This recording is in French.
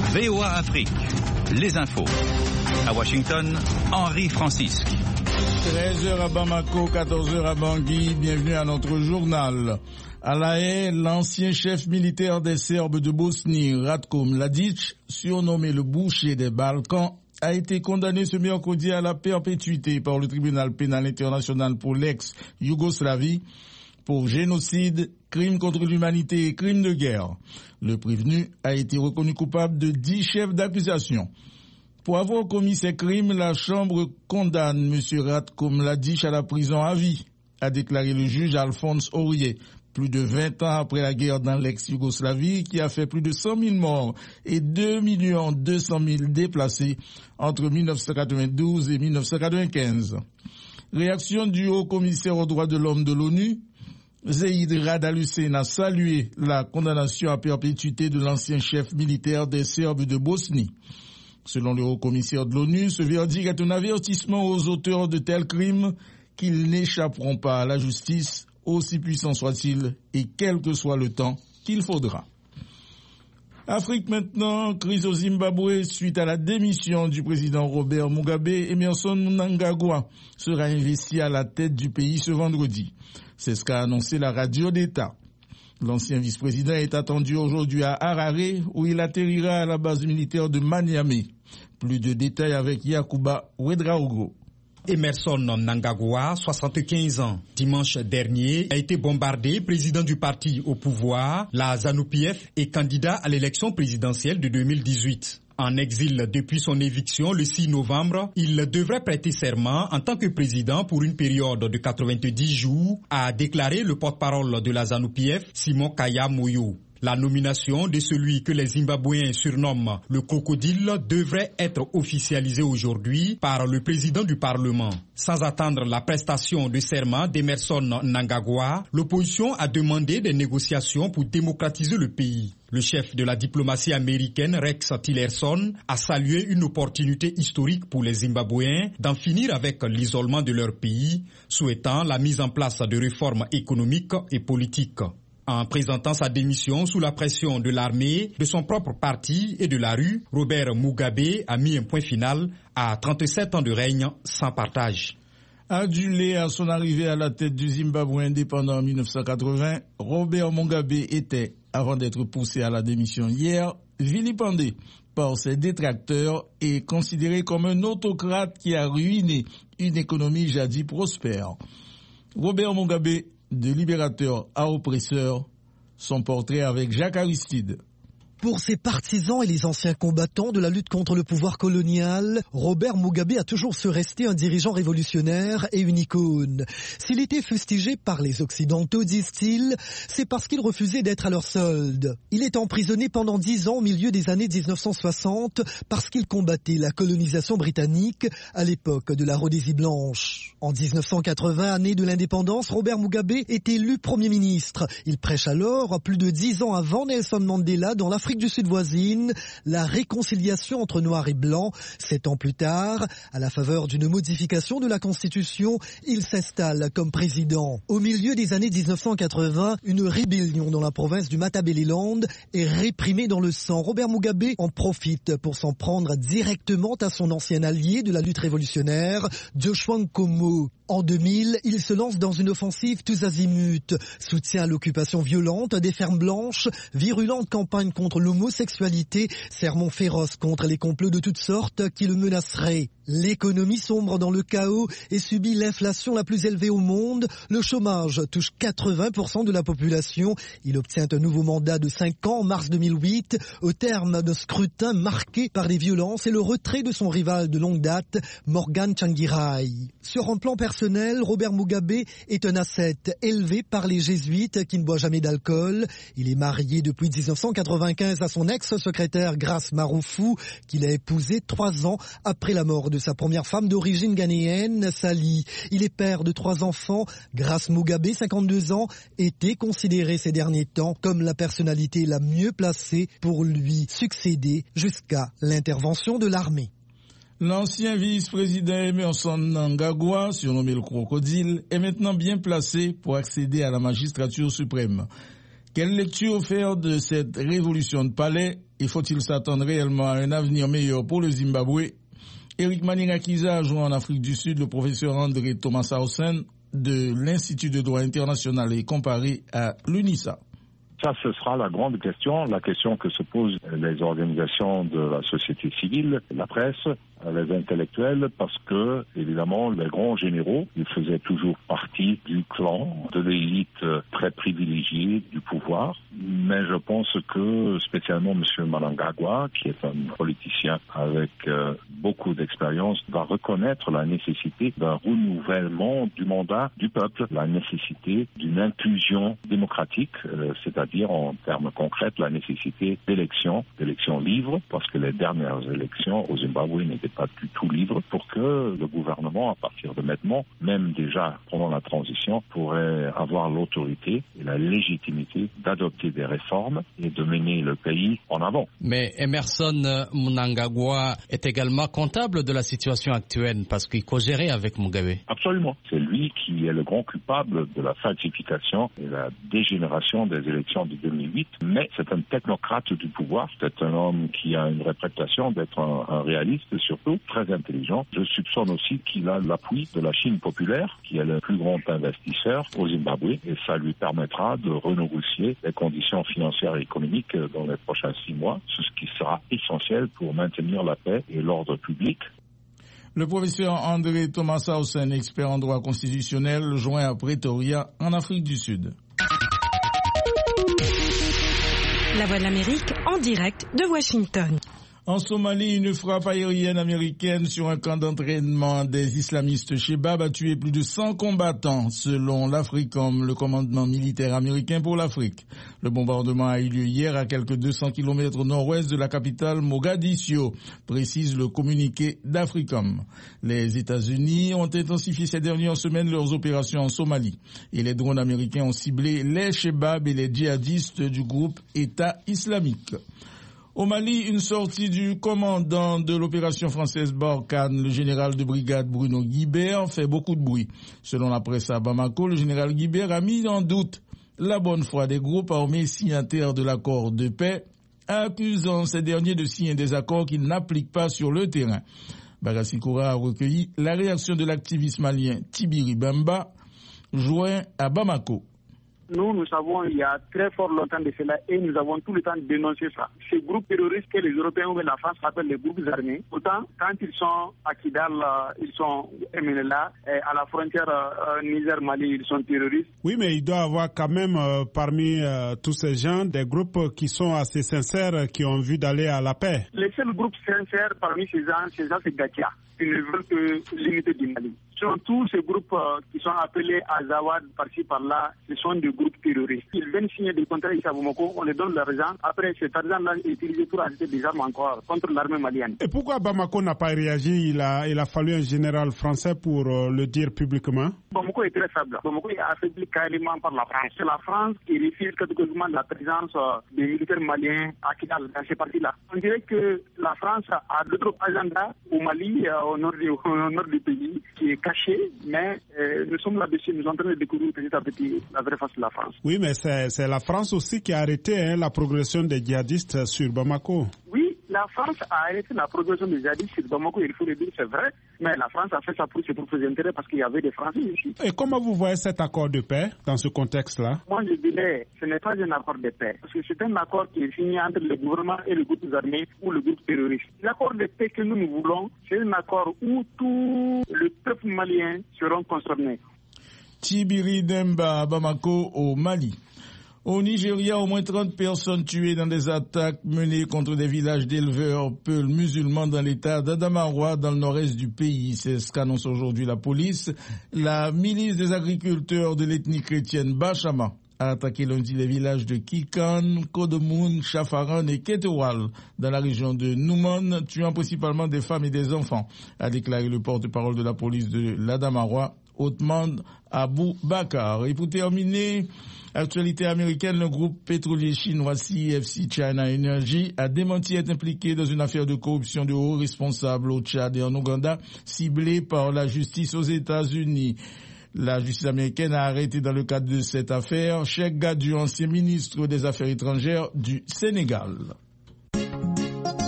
VOA Afrique, les infos. À Washington, Henri Francisque. 13h à Bamako, 14h à Bangui, bienvenue à notre journal. À La Haye, l'ancien chef militaire des Serbes de Bosnie, Ratko Mladic, surnommé le boucher des Balkans, a été condamné ce mercredi à la perpétuité par le tribunal pénal international pour l'ex-Yougoslavie pour génocide, crime contre l'humanité et crime de guerre. Le prévenu a été reconnu coupable de 10 chefs d'accusation. Pour avoir commis ces crimes, la Chambre condamne M. Ratko Mladic à la prison à vie, a déclaré le juge Alphonse Aurier, plus de 20 ans après la guerre dans l'ex-Yougoslavie qui a fait plus de 100 000 morts et 2 200 000 déplacés entre 1992 et 1995. Réaction du haut-commissaire aux droits de l'homme de l'ONU, Zeid Rad Al-Hussein a salué la condamnation à perpétuité de l'ancien chef militaire des Serbes de Bosnie. Selon le haut-commissaire de l'ONU, ce verdict est un avertissement aux auteurs de tels crimes qu'ils n'échapperont pas à la justice, aussi puissants soient-ils, et quel que soit le temps qu'il faudra. Afrique maintenant, crise au Zimbabwe suite à la démission du président Robert Mugabe. Emmerson Mnangagwa sera investi à la tête du pays ce vendredi. C'est ce qu'a annoncé la radio d'État. L'ancien vice-président est attendu aujourd'hui à Harare où il atterrira à la base militaire de Maniamé. Plus de détails avec Yakuba Ouedraogo. Emmerson Mnangagwa, 75 ans, dimanche dernier, a été bombardé, président du parti au pouvoir, la ZANU-PF, et candidat à l'élection présidentielle de 2018. En exil depuis son éviction le 6 novembre, il devrait prêter serment en tant que président pour une période de 90 jours, a déclaré le porte-parole de la ZANU-PF, Simon Kaya Moyo. La nomination de celui que les Zimbabwéens surnomment le crocodile devrait être officialisée aujourd'hui par le président du Parlement. Sans attendre la prestation de serment d'Emmerson Mnangagwa, l'opposition a demandé des négociations pour démocratiser le pays. Le chef de la diplomatie américaine, Rex Tillerson, a salué une opportunité historique pour les Zimbabwéens d'en finir avec l'isolement de leur pays, souhaitant la mise en place de réformes économiques et politiques. En présentant sa démission sous la pression de l'armée, de son propre parti et de la rue, Robert Mugabe a mis un point final à 37 ans de règne sans partage. Adulé à son arrivée à la tête du Zimbabwe indépendant en 1980, Robert Mugabe était, avant d'être poussé à la démission hier, vilipendé par ses détracteurs et considéré comme un autocrate qui a ruiné une économie jadis prospère. Robert Mugabe, de libérateur à oppresseur, son portrait avec Jacques Aristide. Pour ses partisans et les anciens combattants de la lutte contre le pouvoir colonial, Robert Mugabe a toujours su rester un dirigeant révolutionnaire et une icône. S'il était fustigé par les Occidentaux, disent-ils, c'est parce qu'il refusait d'être à leur solde. Il est emprisonné pendant 10 ans au milieu des années 1960 parce qu'il combattait la colonisation britannique à l'époque de la Rhodésie blanche. En 1980, année de l'indépendance, Robert Mugabe est élu Premier ministre. Il prêche alors, plus de 10 ans avant Nelson Mandela, dans l'Afrique du Sud voisine, la réconciliation entre noirs et blancs. 7 ans plus tard, à la faveur d'une modification de la Constitution, il s'installe comme président. Au milieu des années 1980, une rébellion dans la province du Matabeleland est réprimée dans le sang. Robert Mugabe en profite pour s'en prendre directement à son ancien allié de la lutte révolutionnaire, Joshua Nkomo. En 2000, il se lance dans une offensive tous azimuts, soutient l'occupation violente des fermes blanches, virulente campagne contre l'homosexualité, sermon féroce contre les complots de toutes sortes qui le menaceraient. L'économie sombre dans le chaos et subit l'inflation la plus élevée au monde. Le chômage touche 80% de la population. Il obtient un nouveau mandat de 5 ans en mars 2008, au terme d'un scrutin marqué par les violences et le retrait de son rival de longue date, Morgan Tsvangirai. Sur un plan personnel, Robert Mugabe est un ascète élevé par les jésuites qui ne boit jamais d'alcool. Il est marié depuis 1995 à son ex-secrétaire Grace Marufu, qu'il a épousée 3 ans après la mort de sa première femme d'origine ghanéenne, Sally. Il est père de 3 enfants. Grace Mugabe, 52 ans, était considéré ces derniers temps comme la personnalité la mieux placée pour lui succéder jusqu'à l'intervention de l'armée. L'ancien vice-président Emmerson Mnangagwa, surnommé le crocodile, est maintenant bien placé pour accéder à la magistrature suprême. Quelle lecture faire de cette révolution de palais? Et faut-il s'attendre réellement à un avenir meilleur pour le Zimbabwe? Eric Manirakiza a joint en Afrique du Sud le professeur André Thomas-Hausen de l'Institut de droit international et comparé à l'UNISA. Ça, ce sera la grande question, la question que se posent les organisations de la société civile, la presse, les intellectuels, parce que, évidemment, les grands généraux, ils faisaient toujours partie du clan, de l'élite très privilégiée du pouvoir. Mais je pense que, spécialement M. Mnangagwa, qui est un politicien avec beaucoup d'expérience, va reconnaître la nécessité d'un renouvellement du mandat du peuple, la nécessité d'une inclusion démocratique, c'est-à-dire en termes concrets, la nécessité d'élections libres, parce que les dernières élections au Zimbabwe n'étaient pas du tout libres, pour que le gouvernement, à partir de maintenant, même déjà pendant la transition, pourrait avoir l'autorité et la légitimité d'adopter des réformes et de mener le pays en avant. Mais Emmerson Mnangagwa est également comptable de la situation actuelle parce qu'il co-gérait avec Mugabe. Absolument. C'est lui qui est le grand coupable de la falsification et la dégénération des élections de 2008. Mais c'est un technocrate du pouvoir. C'est un homme qui a une réputation d'être un réaliste, surtout très intelligent. Je soupçonne aussi qu'il a l'appui de la Chine populaire, qui est le plus grand investisseur au Zimbabwe, et ça lui permettra de renégocier les conditions financières et économiques dans les prochains 6 mois, ce qui sera essentiel pour maintenir la paix et l'ordre public. Le professeur André Thomas-Hausen, expert en droit constitutionnel, joint à Pretoria, en Afrique du Sud. La Voix de l'Amérique, en direct de Washington. En Somalie, une frappe aérienne américaine sur un camp d'entraînement des islamistes Shebab a tué plus de 100 combattants, selon l'Africom, le commandement militaire américain pour l'Afrique. Le bombardement a eu lieu hier à quelques 200 km au nord-ouest de la capitale Mogadiscio, précise le communiqué d'Africom. Les États-Unis ont intensifié ces dernières semaines leurs opérations en Somalie, et les drones américains ont ciblé les Shebab et les djihadistes du groupe État islamique. Au Mali, une sortie du commandant de l'opération française Barkhane, le général de brigade Bruno Guibert, fait beaucoup de bruit. Selon la presse à Bamako, le général Guibert a mis en doute la bonne foi des groupes armés signataires de l'accord de paix, accusant ces derniers de signer des accords qu'ils n'appliquent pas sur le terrain. Bagassi Koura a recueilli la réaction de l'activiste malien Tibiri Bamba, joint à Bamako. Nous savons il y a très fort longtemps de cela et nous avons tout le temps dénoncé ça. Ces groupes terroristes que les Européens ou la France appellent les groupes armés, pourtant quand ils sont à Kidal, ils sont MNLA, à la frontière Niger-Mali, ils sont terroristes. Oui, mais il doit y avoir quand même parmi tous ces gens des groupes qui sont assez sincères, qui ont envie d'aller à la paix. Les seuls groupes sincères parmi ces gens c'est Gatia. Ils ne veulent que l'unité du Mali. Tous ces groupes qui sont appelés Azawad par-ci par-là, ce sont des groupes terroristes. Ils viennent signer des contrats ici à Bamako, on les donne l'argent. Après, cet argent-là est utilisé pour acheter des armes encore contre l'armée malienne. Et pourquoi Bamako n'a pas réagi? Il a fallu un général français pour le dire publiquement. Bamako est très faible. Bamako est affaibli carrément par la France. C'est la France qui refuse catégoriquement la présence des militaires maliens à Kidal, dans ces parties-là. On dirait que la France a d'autres agendas au Mali, au nord du pays, qui est caché, mais nous sommes là-dessus, nous sommes en train de découvrir petit à petit la vraie face de la France. Oui, mais c'est la France aussi qui a arrêté la progression des djihadistes sur Bamako. Oui, la France a arrêté la progression des djihadistes sur Bamako, il faut le dire, c'est vrai, mais la France a fait ça pour ses propres intérêts parce qu'il y avait des Français ici. Et comment vous voyez cet accord de paix dans ce contexte-là? Moi, je dirais, ce n'est pas un accord de paix, parce que c'est un accord qui est signé entre le gouvernement et le groupe armé ou le groupe terroriste. L'accord de paix que nous voulons, c'est un accord où tout le peuple malien seront concernés. Tibiri Demba, Bamako, au Mali. Au Nigeria, au moins 30 personnes tuées dans des attaques menées contre des villages d'éleveurs peuls musulmans dans l'état d'Adamawa, dans le nord-est du pays. C'est ce qu'annonce aujourd'hui la police. La milice des agriculteurs de l'ethnie chrétienne Bachama a attaqué lundi les villages de Kikan, Kodomoun, Chafaran et Ketewal dans la région de Nouman, tuant principalement des femmes et des enfants, a déclaré le porte-parole de la police de l'Adamawa, Othman Abou Bakar. Et pour terminer, actualité américaine, le groupe pétrolier chinois CFC China Energy a démenti être impliqué dans une affaire de corruption de hauts responsables au Tchad et en Ouganda, ciblée par la justice aux États-Unis. La justice américaine a arrêté dans le cadre de cette affaire Cheikh Gadou, ancien ministre des Affaires étrangères du Sénégal.